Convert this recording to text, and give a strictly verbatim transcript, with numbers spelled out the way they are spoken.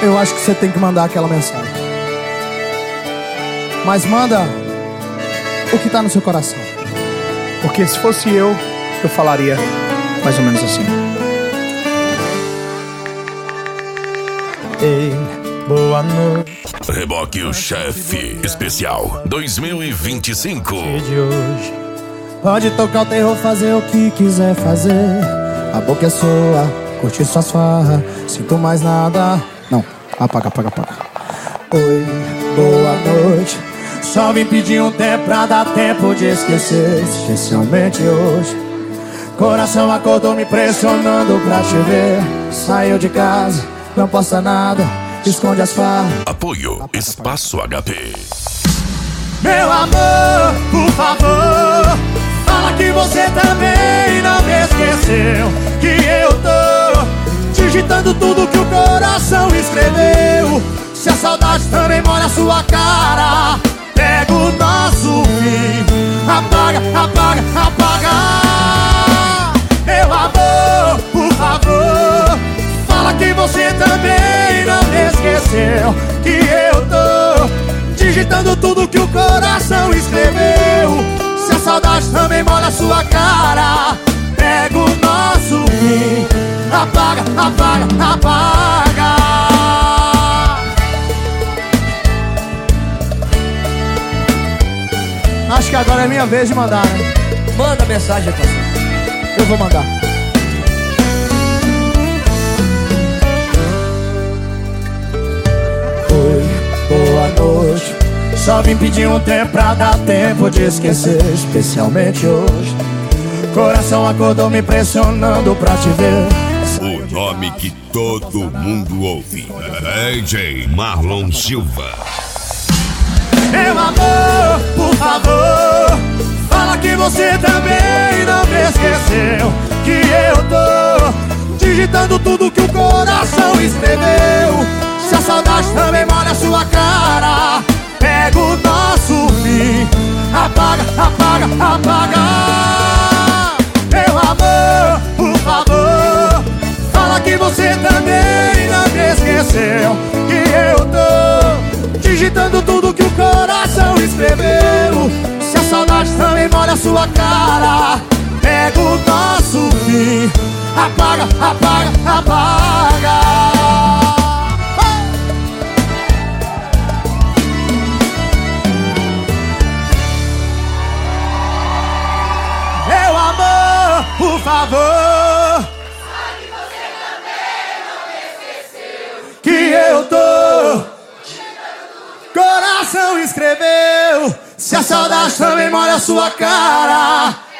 eu acho que você tem que mandar aquela mensagem. Mas manda o que tá no seu coração. Porque se fosse eu, eu falaria mais ou menos assim: ei, boa noite. Reboque o Chefe Especial dois mil e vinte e cinco. De hoje. Pode tocar o terror, fazer o que quiser fazer. A boca é sua, curtir suas farras. Sinto mais nada. Não, apaga, apaga, apaga. Oi, boa noite. Só vim pedir um tempo pra dar tempo de esquecer. Especialmente hoje. Coração acordou me pressionando pra te ver. Saiu de casa, não posta nada, esconde as farras. Apoio Espaço H P. Meu amor, por favor, fala que você também não me esqueceu. Que eu tô digitando tudo que o coração escreveu. Se a saudade também molha a sua cara, pega o nosso fim, apaga, apaga, apaga. Meu amor, por favor, fala que você também não me esqueceu. Que eu tô digitando tudo que o coração escreveu. Se a saudade também molha a sua cara, pega o nosso fim, apaga, apaga, apaga. Acho que agora é minha vez de mandar, né? Manda mensagem, parceiro. Eu vou mandar. Oi, boa noite. Só vim pedir um tempo pra dar tempo de esquecer. Especialmente hoje. Coração acordou me pressionando pra te ver. O nome que todo mundo ouve: D J Marlon Silva. Meu amor, por favor, fala que você também não me esqueceu. Que eu tô digitando tudo que o coração escreveu. Se a saudade também molha a sua cara, pega o nosso fim, apaga, apaga, apaga. Meu amor, por favor, fala que você também não me esqueceu. Que eu tô digitando tudo que o coração escreveu. Se a saudade também molha a sua cara, pega o nosso fim, apaga, apaga, apaga. Meu amor, por favor, fala que você também não me esqueceu. que eu tô coração escreveu. Se a saudade também molha a sua cara,